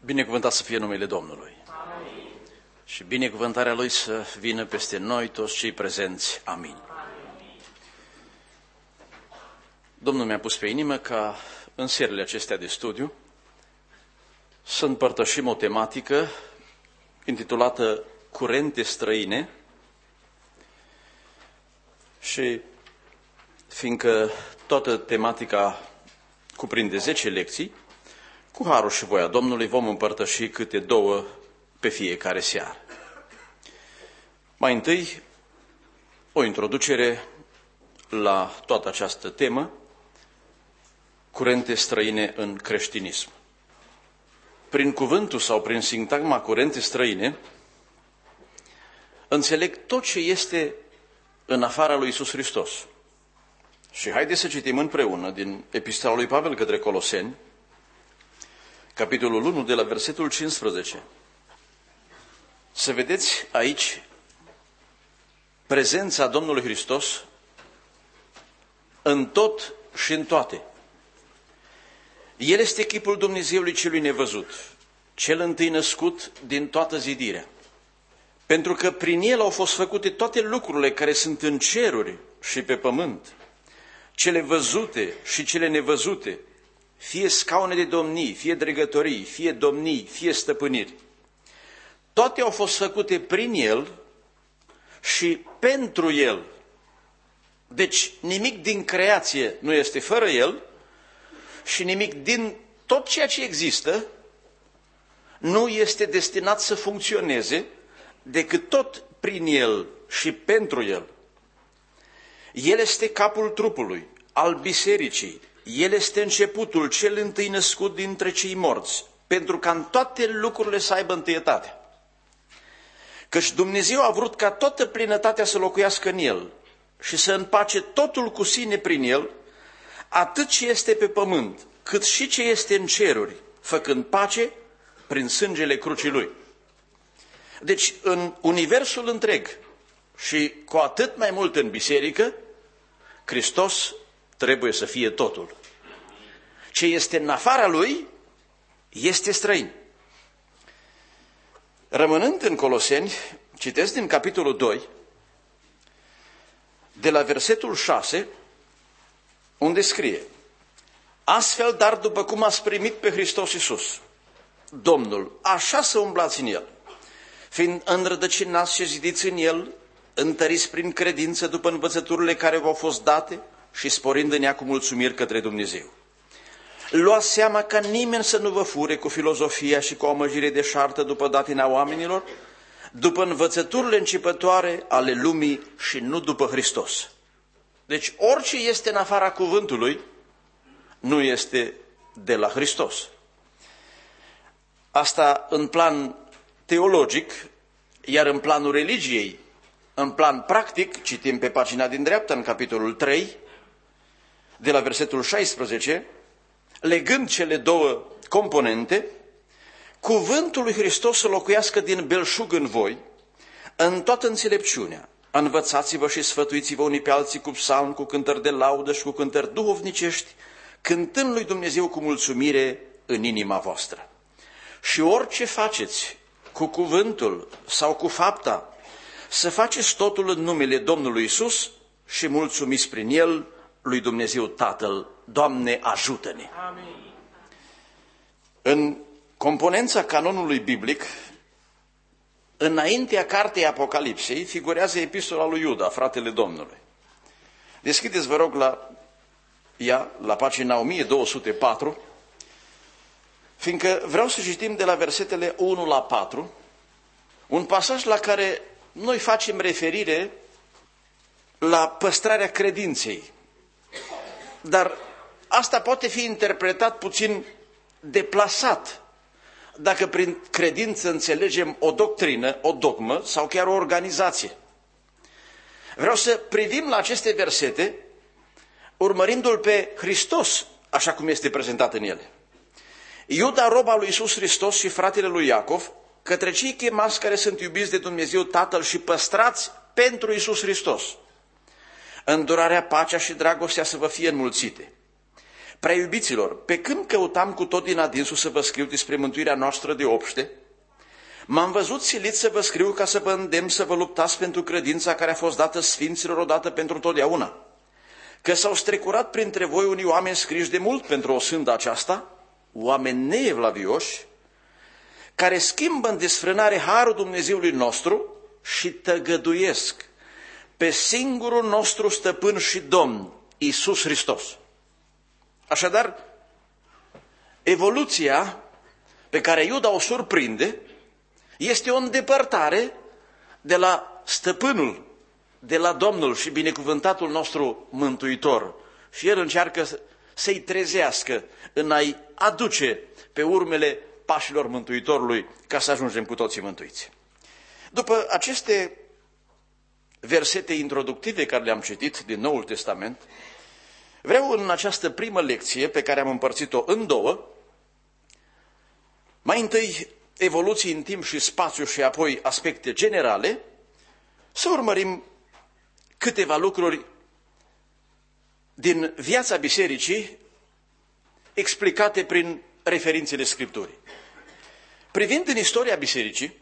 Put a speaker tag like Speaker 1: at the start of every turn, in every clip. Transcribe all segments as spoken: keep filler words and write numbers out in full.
Speaker 1: Binecuvântat să fie numele Domnului. Amin. Și binecuvântarea Lui să vină peste noi, toți cei prezenți. Amin. Amin. Domnul mi-a pus pe inimă ca în seriile acestea de studiu să împărtășim o tematică intitulată Curente străine. Și fiindcă toată tematica cuprinde zece lecții, cu harul și voia Domnului vom împărtăși câte două pe fiecare seară. Mai întâi, o introducere la toată această temă, curente străine în creștinism. Prin cuvântul sau prin sintagma curente străine, înțeleg tot ce este în afara lui Iisus Hristos. Și haideți să citim împreună din Epistola lui Pavel către Coloseni, capitolul unu, de la versetul cincisprezece. Să vedeți aici prezența Domnului Hristos în tot și în toate. El este chipul Dumnezeului celui nevăzut, cel întâi născut din toată zidirea. Pentru că prin El au fost făcute toate lucrurile care sunt în ceruri și pe pământ, cele văzute și cele nevăzute, fie scaune de domnii, fie dregătorii, fie domnii, fie stăpâniri. Toate au fost făcute prin El și pentru El. Deci nimic din creație nu este fără El și nimic din tot ceea ce există nu este destinat să funcționeze decât tot prin El și pentru El. El este capul trupului, al bisericii. El este începutul, cel întâi născut dintre cei morți, pentru ca în toate lucrurile să aibă întâietate. Căci Dumnezeu a vrut ca toată plinătatea să locuiască în El și să împace totul cu sine prin El, atât ce este pe pământ, cât și ce este în ceruri, făcând pace prin sângele crucii Lui. Deci, în universul întreg și cu atât mai mult în biserică, Hristos trebuie să fie totul. Ce este în afara Lui este străin. Rămânând în Coloseni, citesc din capitolul doi, de la versetul șase, unde scrie: Astfel, dar după cum ați primit pe Hristos Iisus, Domnul, așa să umblați în El, fiind înrădăcinați și zidiți în El, întăriți prin credință după învățăturile care v-au fost date și sporind în ea cu mulțumiri către Dumnezeu. Luați seama ca nimeni să nu vă fure cu filozofia și cu o amăjire deșartă după datina oamenilor, după învățăturile începătoare ale lumii și nu după Hristos. Deci orice este în afara cuvântului nu este de la Hristos. Asta în plan teologic, iar în planul religiei, în plan practic, citim pe pagina din dreapta, în capitolul trei, de la versetul șaisprezece, legând cele două componente, cuvântul lui Hristos să locuiască din belșug în voi, în toată înțelepciunea. Învățați-vă și sfătuiți-vă unii pe alții cu psalm, cu cântări de laudă și cu cântări duhovnicești, cântând lui Dumnezeu cu mulțumire în inima voastră. Și orice faceți, cu cuvântul sau cu fapta, să faceți totul în numele Domnului Iisus și mulțumiți prin El lui Dumnezeu Tatăl. Doamne, ajută-ne! Amin. În componența canonului biblic, înaintea cartei Apocalipsei, figurează epistola lui Iuda, fratele Domnului. Deschideți, vă rog, la ea, la pagina o mie două sute patru, fiindcă vreau să citim de la versetele unu la patru, un pasaj la care noi facem referire la păstrarea credinței. Dar asta poate fi interpretat puțin deplasat, dacă prin credință înțelegem o doctrină, o dogmă sau chiar o organizație. Vreau să privim la aceste versete urmărindu-L pe Hristos, așa cum este prezentat în ele. Iuda, rob al lui Iisus Hristos și fratele lui Iacov, către cei chemați care sunt iubiți de Dumnezeu Tatăl și păstrați pentru Iisus Hristos. Îndurarea, pacea și dragostea să vă fie înmulțite. Prea iubiților, pe când căutam cu tot din adinsul să vă scriu despre mântuirea noastră de obște, m-am văzut silit să vă scriu ca să vă îndemn să vă luptați pentru credința care a fost dată sfinților odată pentru totdeauna. Că s-au strecurat printre voi unii oameni scriși de mult pentru o sândă aceasta, oameni neevlavioși, care schimbă în desfrânare harul Dumnezeului nostru și tăgăduiesc pe singurul nostru stăpân și Domn, Iisus Hristos. Așadar, evoluția pe care Iuda o surprinde este o îndepărtare de la stăpânul, de la Domnul și binecuvântatul nostru Mântuitor. Și el încearcă să-i trezească în a-i aduce pe urmele pașilor Mântuitorului ca să ajungem cu toții mântuiți. După aceste versete introductive care le-am citit din Noul Testament, vreau în această primă lecție pe care am împărțit-o în două, mai întâi evoluții în timp și spațiu și apoi aspecte generale, să urmărim câteva lucruri din viața bisericii explicate prin referințele Scripturii. Privind în istoria bisericii,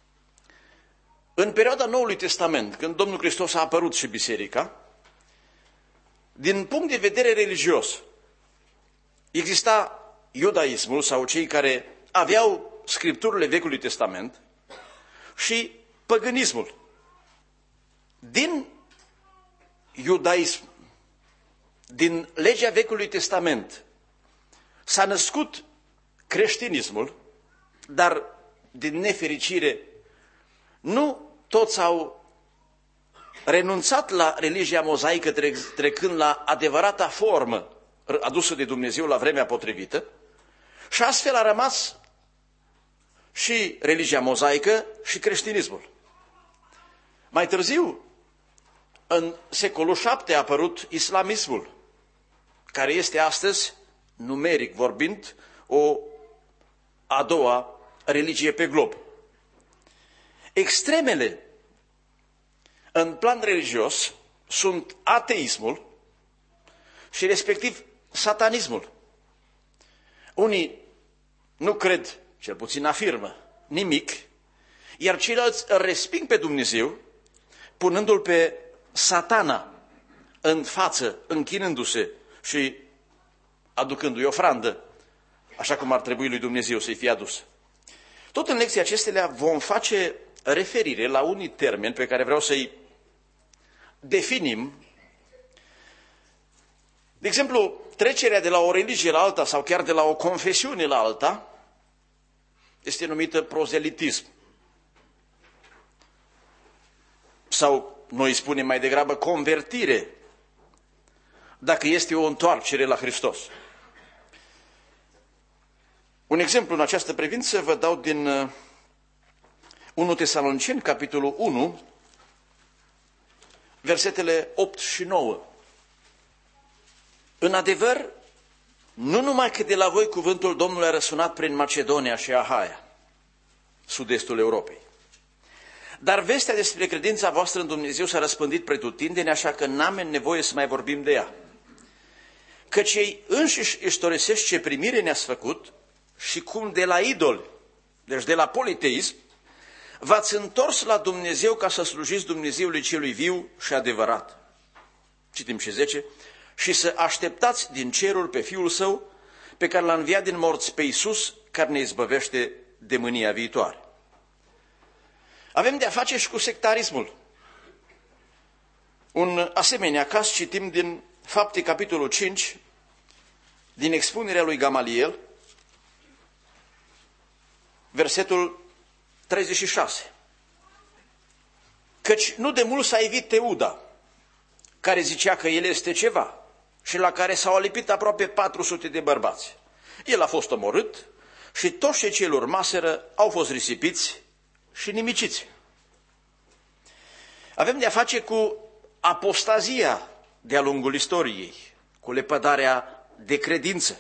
Speaker 1: în perioada Noului Testament, când Domnul Hristos a apărut și biserica, din punct de vedere religios, exista iudaismul sau cei care aveau scripturile Vechiului Testament și păgânismul. Din iudaism, din legea Vechiului Testament, s-a născut creștinismul, dar din nefericire nu toți au renunțat la religia mozaică trecând la adevărata formă adusă de Dumnezeu la vremea potrivită și astfel a rămas și religia mozaică și creștinismul. Mai târziu, în secolul șapte a apărut islamismul, care este astăzi, numeric vorbind, o a doua religie pe glob. Extremele în plan religios sunt ateismul și respectiv satanismul. Unii nu cred, cel puțin afirmă, nimic, iar ceilalți îl resping pe Dumnezeu, punându-l pe Satana în față, închinându-se și aducându-i ofrandă, așa cum ar trebui lui Dumnezeu să-i fie adus. Tot în lecția acestea vom face referire la unii termeni pe care vreau să-i definim. De exemplu, trecerea de la o religie la alta sau chiar de la o confesiune la alta este numită prozelitism. Sau noi spunem mai degrabă convertire, dacă este o întoarcere la Hristos. Un exemplu în această privință vă dau din unu Tesaloniceni, capitolul unu, versetele opt și nouă. În adevăr, nu numai că de la voi cuvântul Domnului a răsunat prin Macedonia și Ahaia, sud-estul Europei, dar vestea despre credința voastră în Dumnezeu s-a răspândit pretutindeni, așa că n-am nevoie să mai vorbim de ea. Căci ei înșiși istorosesc ce primire ne-ați făcut și cum de la idoli, deci de la politeism, v-ați întors la Dumnezeu ca să slujiți Dumnezeului celui viu și adevărat. Citim și zece. Și să așteptați din cerul pe Fiul Său, pe care l-a înviat din morți, pe Iisus, care ne izbăvește de mânia viitoare. Avem de-a face și cu sectarismul. Un asemenea caz citim din Fapte, capitolul cinci, din expunerea lui Gamaliel, versetul treizeci și șase. Căci nu de mult s-a evit Teuda, care zicea că el este ceva și la care s-au alipit aproape patru sute de bărbați. El a fost omorât și toți cei ce îl urmaseră au fost risipiți și nimiciți. Avem de-a face cu apostazia de-a lungul istoriei, cu lepădarea de credință.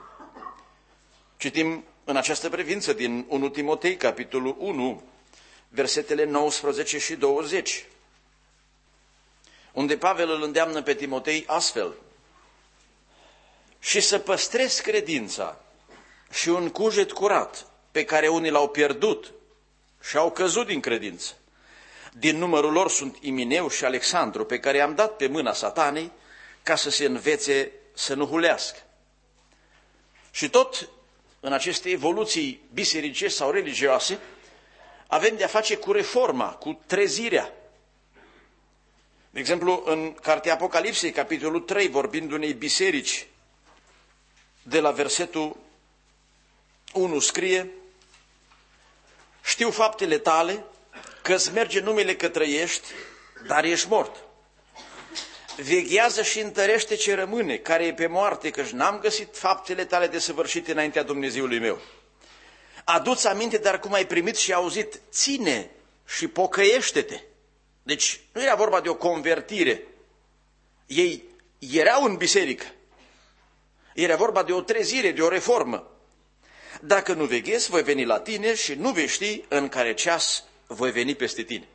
Speaker 1: Citim în această privință din unu Timotei, capitolul unu, versetele nouăsprezece și douăzeci, unde Pavel îl îndeamnă pe Timotei astfel. și să păstrezi credința și un cuget curat pe care unii l-au pierdut și au căzut din credință. Din numărul lor sunt Imineu și Alexandru, pe care i-am dat pe mâna Satanei ca să se învețe să nu hulească. Și tot în aceste evoluții bisericești sau religioase avem de-a face cu reforma, cu trezirea. De exemplu, în Cartea Apocalipsei, capitolul trei, vorbind unei biserici, de la versetul unu scrie: știu faptele tale, că-ți merge numele că trăiești, dar ești mort. Veghează și întărește ce rămâne, care e pe moarte, căci n-am găsit faptele tale desăvârșite înaintea Dumnezeului meu. Adu-ți aminte, dar cum ai primit și auzit, ține și pocăiește-te. Deci nu era vorba de o convertire. Ei erau în biserică. Era vorba de o trezire, de o reformă. Dacă nu veghezi, voi veni la tine și nu vei ști în care ceas voi veni peste tine.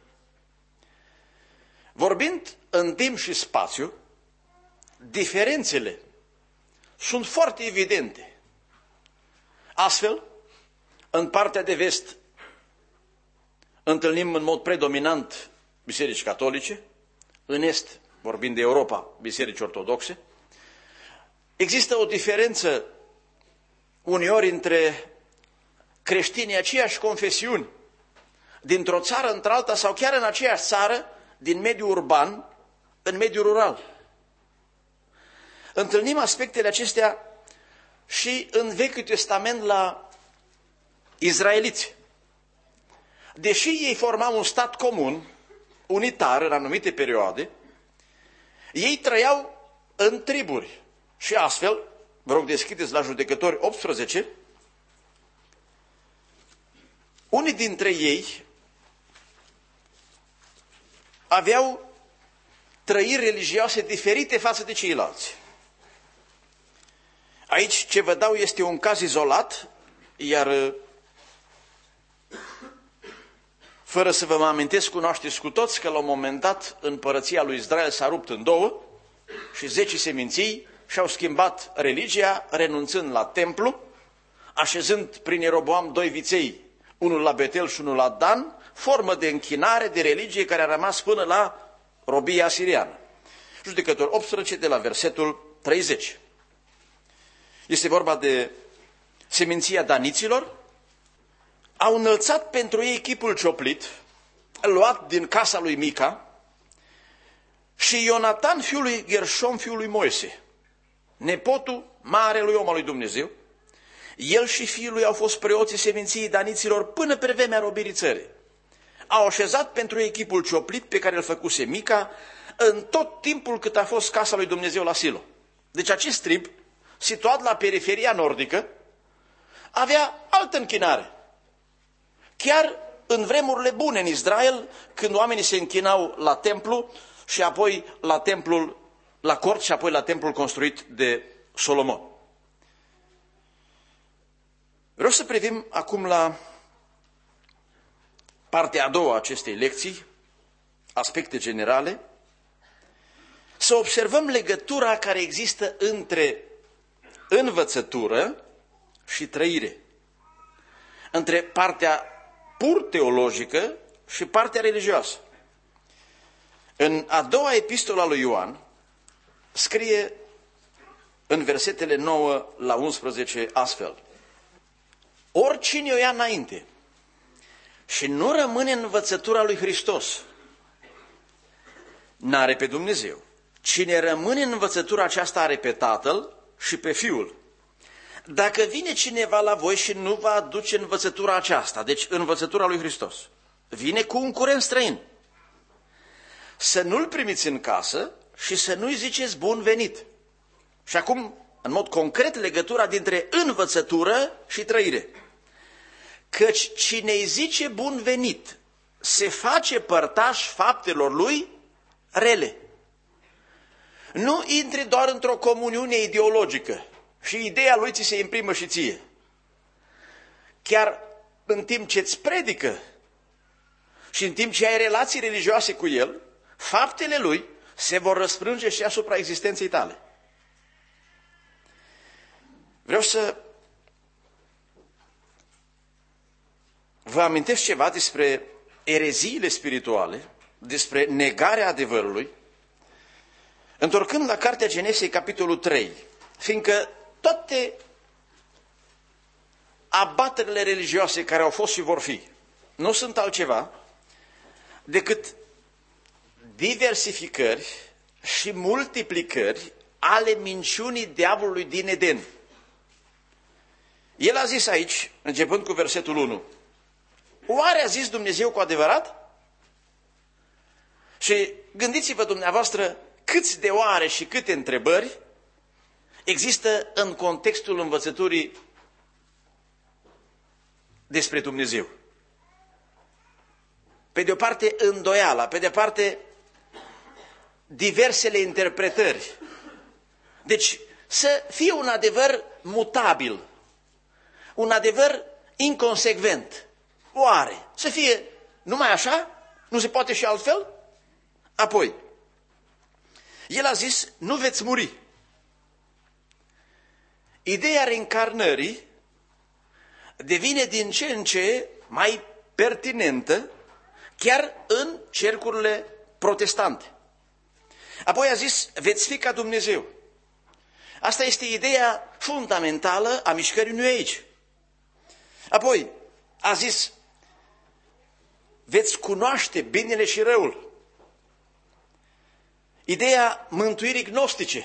Speaker 1: Vorbind în timp și spațiu, diferențele sunt foarte evidente. Astfel, în partea de vest întâlnim în mod predominant biserici catolice, în est, vorbind de Europa, biserici ortodoxe. Există o diferență uneori între creștinii aceeași confesiuni, dintr-o țară într-alta sau chiar în aceeași țară, din mediul urban în mediul rural. Întâlnim aspectele acestea și în Vechiul Testament la izraeliți. Deși ei formau un stat comun, unitar în anumite perioade, ei trăiau în triburi și astfel, vă rog deschideți la Judecători optsprezece, unii dintre ei aveau trăiri religioase diferite față de ceilalți. Aici ce vă dau este un caz izolat, iar fără să vă mă amintesc, cunoașteți cu toți că la un moment dat împărăția lui Israel s-a rupt în două și zece seminții și-au schimbat religia, renunțând la templu, așezând prin Ieroboam doi viței, unul la Betel și unul la Dan, formă de închinare, de religie care a rămas până la robia asiriană. Judecători optsprezece de la versetul treizeci. Este vorba de seminția daniților. Au înălțat pentru ei chipul cioplit, luat din casa lui Mica, și Ionatan, fiul lui Gershom, fiul lui Moise, nepotul marelui om al lui Dumnezeu, el și fiul lui au fost preoții seminției daniților până pe vremea robirii țării. Au așezat pentru ei chipul cioplit pe care îl făcuse Mica în tot timpul cât a fost casa lui Dumnezeu la Silo. Deci acest trib, situat la periferia nordică, avea altă închinare. Chiar în vremurile bune în Israel, când oamenii se închinau la templu și apoi la templul, la cort și apoi la templul construit de Solomon. Vreau să privim acum la partea a doua a acestei lecții, aspecte generale, să observăm legătura care există între învățătură și trăire, între partea pur teologică și partea religioasă. În a doua epistolă a lui Ioan scrie în versetele nouă la unsprezece astfel: oricine o ia înainte și nu rămâne în învățătura lui Hristos, n-are pe Dumnezeu. Cine rămâne în învățătura aceasta are pe Tatăl și pe Fiul. Dacă vine cineva la voi și nu va aduce învățătura aceasta, deci învățătura lui Hristos, vine cu un curent străin, să nu-l primiți în casă și să nu-i ziceți bun venit. Și acum, în mod concret, legătura dintre învățătură și trăire. Căci cine îi zice bun venit se face părtaș faptelor lui rele. Nu intri doar într-o comuniune ideologică și ideea lui ți se imprimă și ție. Chiar în timp ce îți predică și în timp ce ai relații religioase cu el, faptele lui se vor răsfrânge și asupra existenței tale. Vreau să vă amintesc ceva despre ereziile spirituale, despre negarea adevărului, întorcând la Cartea Genesei, capitolul trei, fiindcă toate abaterile religioase care au fost și vor fi, nu sunt altceva decât diversificări și multiplicări ale minciunii diavolului din Eden. El a zis aici, începând cu versetul unu, oare a zis Dumnezeu cu adevărat? Și gândiți-vă dumneavoastră câți de oare și câte întrebări există în contextul învățăturii despre Dumnezeu. Pe de o parte îndoiala, pe de o parte diversele interpretări. Deci să fie un adevăr mutabil, un adevăr inconsecvent. Oare? Să fie numai așa? Nu se poate și altfel? Apoi, el a zis, nu veți muri. Ideea reîncarnării devine din ce în ce mai pertinentă chiar în cercurile protestante. Apoi a zis, veți fi ca Dumnezeu. Asta este ideea fundamentală a mișcării New Age. Apoi a zis, veți cunoaște binele și răul. Ideea mântuirii gnostice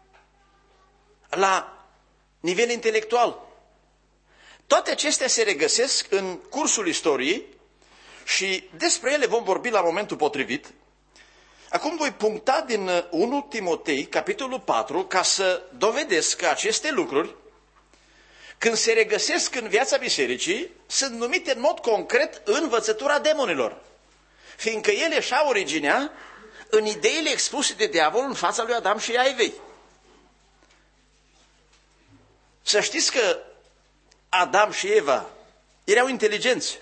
Speaker 1: la nivel intelectual. Toate acestea se regăsesc în cursul istoriei și despre ele vom vorbi la momentul potrivit. Acum voi puncta din unu Timotei, capitolul patru, ca să dovedesc că aceste lucruri, când se regăsesc în viața bisericii, sunt numite în mod concret învățătura demonilor, fiindcă ele își au originea în ideile expuse de diavol în fața lui Adam și a Evei. Să știți că Adam și Eva erau inteligenți.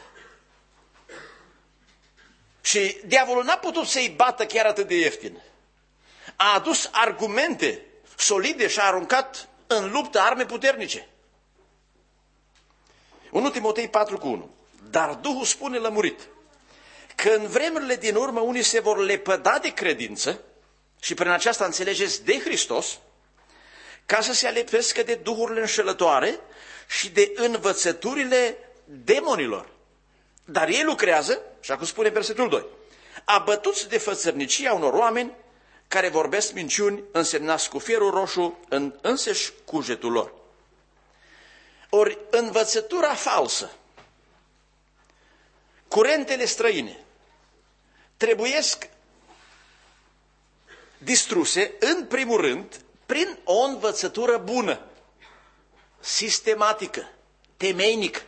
Speaker 1: Și diavolul n-a putut să-i bată chiar atât de ieftin. A adus argumente solide și a aruncat în luptă arme puternice. unu Timotei patru cu unu. Dar Duhul spune lămurit că în vremurile din urmă unii se vor lepăda de credință și prin aceasta înțelegeți de Hristos, ca să se alepească de duhurile înșelătoare și de învățăturile demonilor. Dar ei lucrează, și acum spune versetul doi, abătuți de fățărnicia unor oameni care vorbesc minciuni însemnați cu fierul roșu în însăși cugetul lor. Ori învățătura falsă, curentele străine, trebuiesc distruse, în primul rând, prin o învățătură bună, sistematică, temeinică.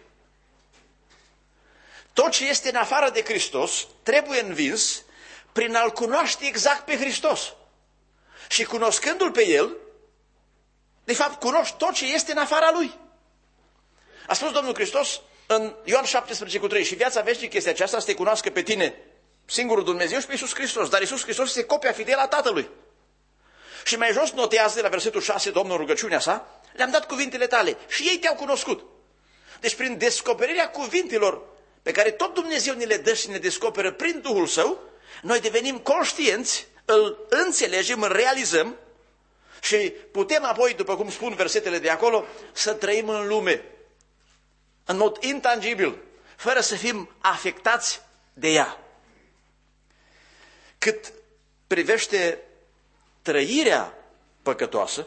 Speaker 1: Tot ce este în afară de Hristos trebuie învins prin a-L cunoaște exact pe Hristos. Și cunoscându-L pe El, de fapt cunoști tot ce este în afara Lui. A spus Domnul Hristos în Ioan șaptesprezece cu trei, și viața veșnică este aceasta, să te cunoască pe tine, singurul Dumnezeu, și pe Iisus Hristos. Dar Iisus Hristos este copia fidelă a Tatălui. Și mai jos notează de la versetul șase, Domnul în rugăciunea sa, le-am dat cuvintele tale și ei te-au cunoscut. Deci prin descoperirea cuvintelor pe care tot Dumnezeu ne le dă și ne descoperă prin Duhul Său, noi devenim conștienți, îl înțelegem, îl realizăm și putem apoi, după cum spun versetele de acolo, să trăim în lume, în mod intangibil, fără să fim afectați de ea. Cât privește trăirea păcătoasă,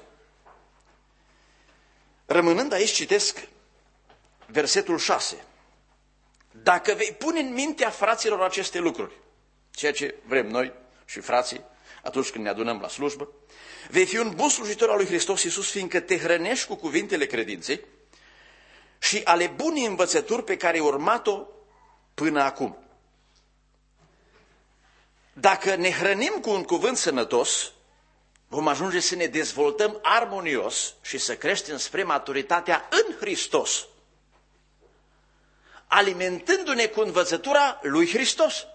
Speaker 1: rămânând aici, citesc versetul șase. Dacă vei pune în mintea fraților aceste lucruri, ceea ce vrem noi și frații atunci când ne adunăm la slujbă, vei fi un bun slujitor al lui Hristos Iisus, fiindcă te hrănești cu cuvintele credinței și ale bunei învățături pe care ai urmat-o până acum. Dacă ne hrănim cu un cuvânt sănătos, vom ajunge să ne dezvoltăm armonios și să creștem spre maturitatea în Hristos, alimentându-ne cu învățătura lui Hristos.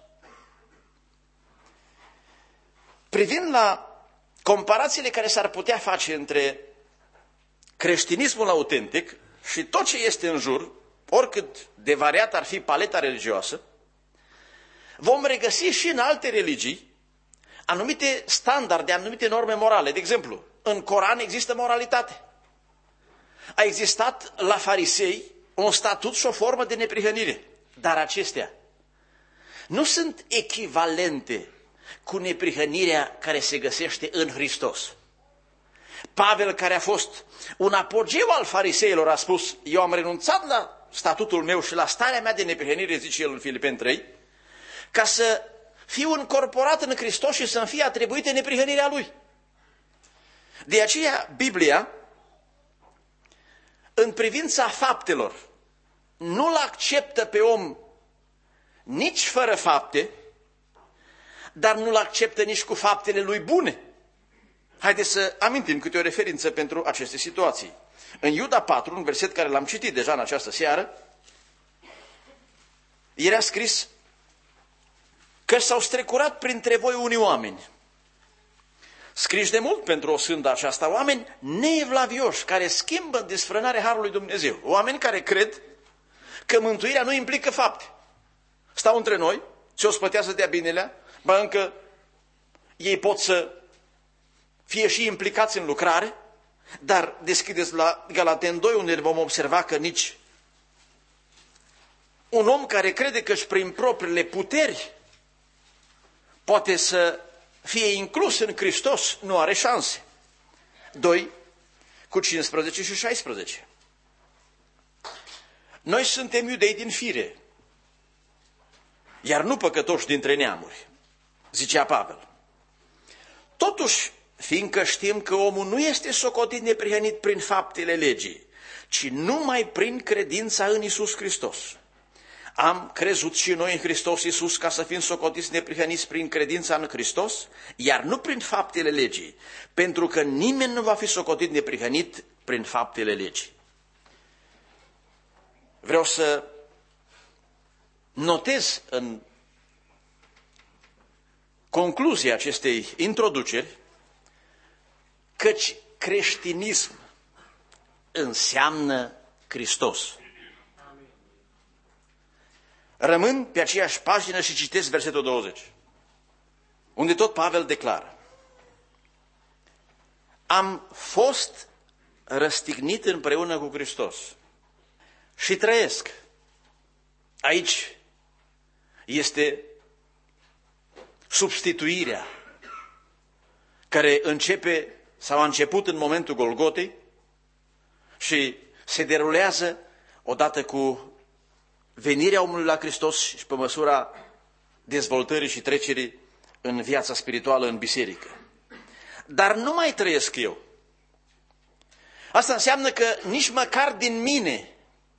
Speaker 1: Privind la comparațiile care s-ar putea face între creștinismul autentic și tot ce este în jur, oricât de variat ar fi paleta religioasă, vom regăsi și în alte religii anumite standarde, anumite norme morale. De exemplu, în Coran există moralitate. A existat la farisei un statut și o formă de neprihănire, dar acestea nu sunt echivalente cu neprihănirea care se găsește în Hristos. Pavel, care a fost un apogeu al fariseilor, a spus: eu am renunțat la statutul meu și la starea mea de neprihănire, zice el în Filipeni trei, ca să fiu încorporat în Hristos și să-mi fie atribuită neprihănirea Lui. De aceea, Biblia, în privința faptelor, nu-l acceptă pe om nici fără fapte, dar nu-l acceptă nici cu faptele lui bune. Haideți să amintim câte o referință pentru aceste situații. În Iuda patru, un verset care l-am citit deja în această seară, era scris că s-au strecurat printre voi unii oameni, scriși de mult pentru o sândă aceasta, oameni neevlavioși, care schimbă în desfrânare harului Dumnezeu, oameni care cred că mântuirea nu implică fapte. Stau între noi, se ospătează de-a binelea, ba încă ei pot să fie și implicați în lucrare, dar deschideți la Galaten doi, unde vom observa că nici un om care crede că și prin propriile puteri poate să fie inclus în Hristos nu are șanse. doi cu cincisprezece și șaisprezece. Noi suntem iudei din fire, iar nu păcătoși dintre neamuri, zicea Pavel. Totuși, fiindcă știm că omul nu este socotit neprihănit prin faptele legii, ci numai prin credința în Iisus Hristos. Am crezut și noi în Hristos Iisus ca să fim socotiți neprihăniți prin credința în Hristos, iar nu prin faptele legii, pentru că nimeni nu va fi socotit neprihănit prin faptele legii. Vreau să notez în concluzia acestei introduceri căci creștinism înseamnă Hristos. Rămân pe aceeași pagină și citesc versetul douăzeci, unde tot Pavel declară: am fost răstignit împreună cu Hristos și trăiesc. Aici este substituirea care începe sau a început în momentul Golgotei și se derulează odată cu venirea omului la Hristos și pe măsura dezvoltării și trecerii în viața spirituală, în biserică. Dar nu mai trăiesc eu. Asta înseamnă că nici măcar din mine,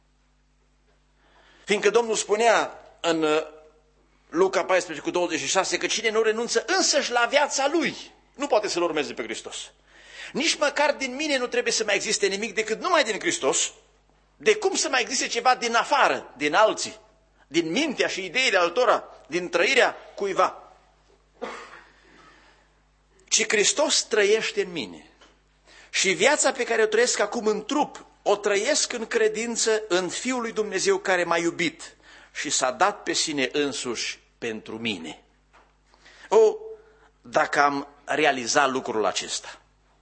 Speaker 1: fiindcă Domnul spunea în Luca paisprezece cu douăzeci și șase că cine nu renunță însăși la viața lui, nu poate să-L urmeze pe Hristos. Nici măcar din mine nu trebuie să mai existe nimic decât numai din Hristos. De cum să mai existe ceva din afară, din alții, din mintea și ideile altora, din trăirea cuiva? Ci Hristos trăiește în mine. Și viața pe care o trăiesc acum în trup, o trăiesc în credință în Fiul lui Dumnezeu care m-a iubit și s-a dat pe sine însuși pentru mine. O, dacă am realizat lucrul acesta!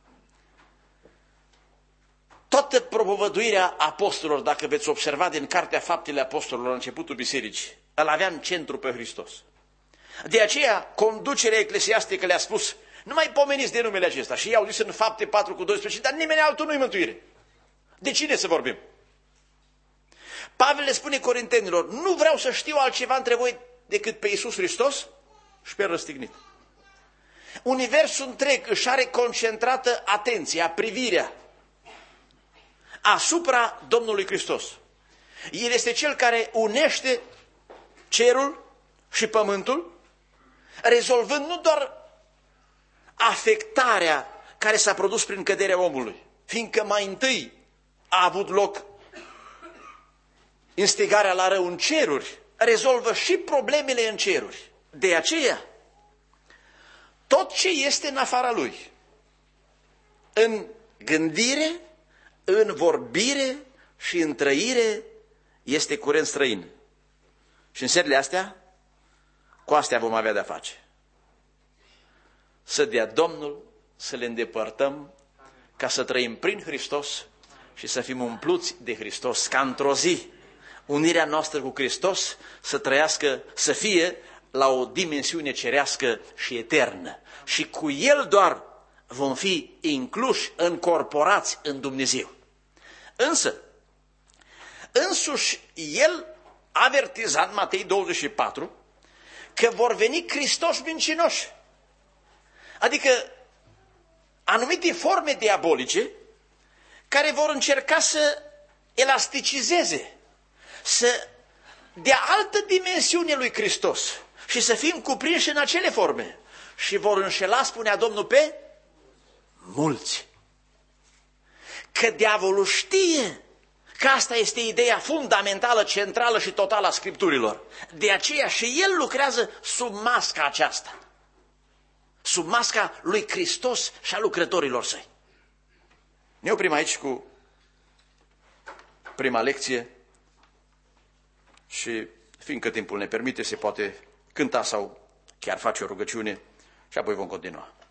Speaker 1: Toată propovăduirea apostolilor, dacă veți observa din Cartea Faptele Apostolilor, la începutul bisericii, îl avea în centru pe Hristos. De aceea, conducerea eclesiastică le-a spus: nu mai pomeniți de numele acesta. Și ei au zis în Fapte patru cu doisprezece, dar nimeni altul nu-i mântuire. De cine să vorbim? Pavel le spune corintenilor: nu vreau să știu altceva între voi decât pe Iisus Hristos și pe răstignit. Universul întreg își are concentrată atenția, privirea asupra Domnului Hristos. El este Cel care unește cerul și pământul, rezolvând nu doar afectarea care s-a produs prin căderea omului, fiindcă mai întâi a avut loc instigarea la rău în ceruri, rezolvă și problemele în ceruri. De aceea, tot ce este în afara Lui, în gândire, în vorbire și în trăire este curent străin. Și în serile astea, cu astea vom avea de-a face. Să dea Domnul să le îndepărtăm, ca să trăim prin Hristos și să fim umpluți de Hristos, ca într-o zi unirea noastră cu Hristos să trăiască, să fie la o dimensiune cerească și eternă. Și cu El doar vom fi incluși, încorporați în Dumnezeu. Însă, însuși El avertiza în Matei douăzeci și patru că vor veni Hristoși mincinoși. Adică anumite forme diabolice care vor încerca să elasticizeze, să dea altă dimensiune lui Hristos și să fim cuprinși în acele forme. Și vor înșela, spunea Domnul, pe mulți. Că diavolul știe că asta este ideea fundamentală, centrală și totală a Scripturilor. De aceea și el lucrează sub masca aceasta. Sub masca lui Hristos și a lucrătorilor săi. Ne oprim aici cu prima lecție și, fiindcă timpul ne permite, se poate cânta sau chiar face o rugăciune și apoi vom continua.